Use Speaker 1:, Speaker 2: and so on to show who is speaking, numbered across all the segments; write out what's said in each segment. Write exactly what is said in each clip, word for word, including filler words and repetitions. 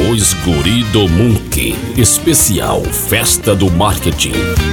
Speaker 1: Os Guri do Munk, especial Festa do Marketing.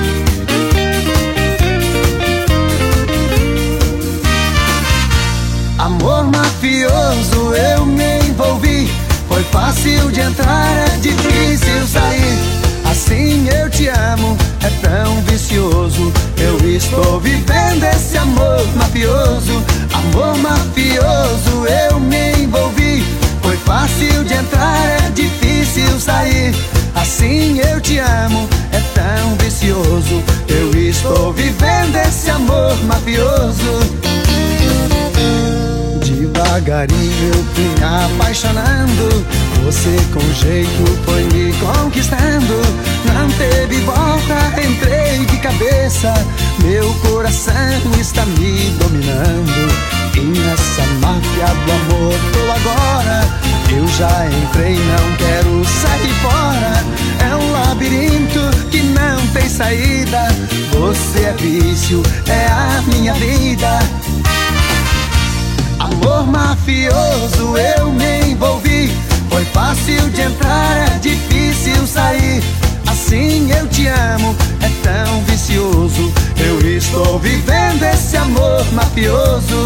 Speaker 2: Amor mafioso, eu me envolvi. Foi fácil de entrar, é difícil sair. Assim eu te amo, é tão vicioso. Eu estou vivendo esse amor mafioso. Amor mafioso, eu me envolvi. Foi fácil de entrar, é difícil sair. Assim eu te amo, é tão vicioso. Eu estou vivendo esse amor mafioso. Devagarinho eu fui me apaixonando. Você com jeito foi me conquistando. Não teve volta, entrei de cabeça. Meu coração está me dominando. E nessa máfia do amor tô agora. Eu já entrei, não quero sair fora. É um labirinto que não tem saída. Você é vício, é a minha vida. Amor mafioso, eu me envolvi. Foi fácil de entrar, é difícil sair. Assim eu te amo, é tão vicioso. Eu estou vivendo esse amor mafioso.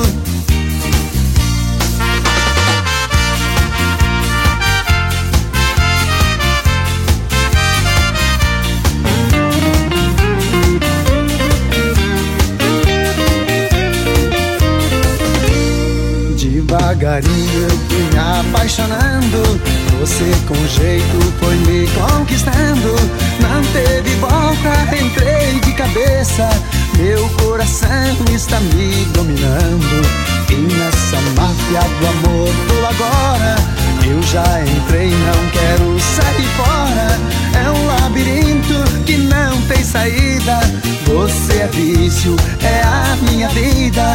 Speaker 2: Devagarinho eu fui me apaixonando. Você com jeito foi me conquistando. Não teve volta, entrei de cabeça. Meu coração está me dominando. E nessa máfia do amor tô agora. Eu já entrei, não quero sair fora. É um labirinto que não tem saída. Você é vício, é a minha vida.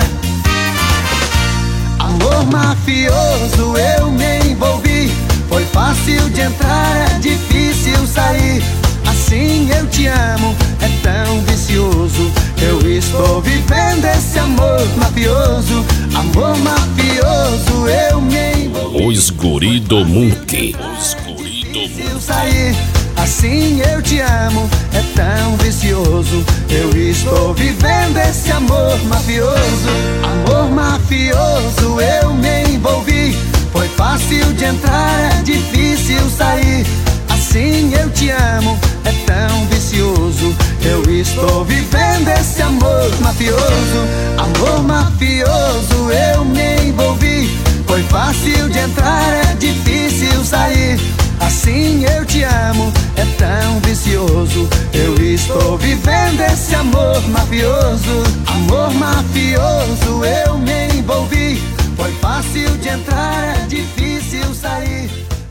Speaker 2: Amor mafioso, eu me envolvi. Foi fácil de entrar, é difícil sair. Assim eu te amo, é tão vicioso. Eu estou vivendo esse amor mafioso. Amor mafioso, eu me envolvi.
Speaker 1: Os Guri do Munk. Os Guri do
Speaker 2: Munk. Sair. Assim eu te amo, é tão vicioso. Eu estou vivendo esse amor mafioso. Amor mafioso, eu me envolvi. Foi fácil de entrar, é difícil sair. Assim eu te amo, é tão vicioso. Eu estou vivendo esse amor mafioso. Amor mafioso, eu me envolvi. Foi fácil de entrar, é difícil sair. Assim eu te amo, é tão vicioso. Eu estou vivendo esse amor mafioso. Amor mafioso, eu me envolvi. Foi fácil de entrar, é difícil sair.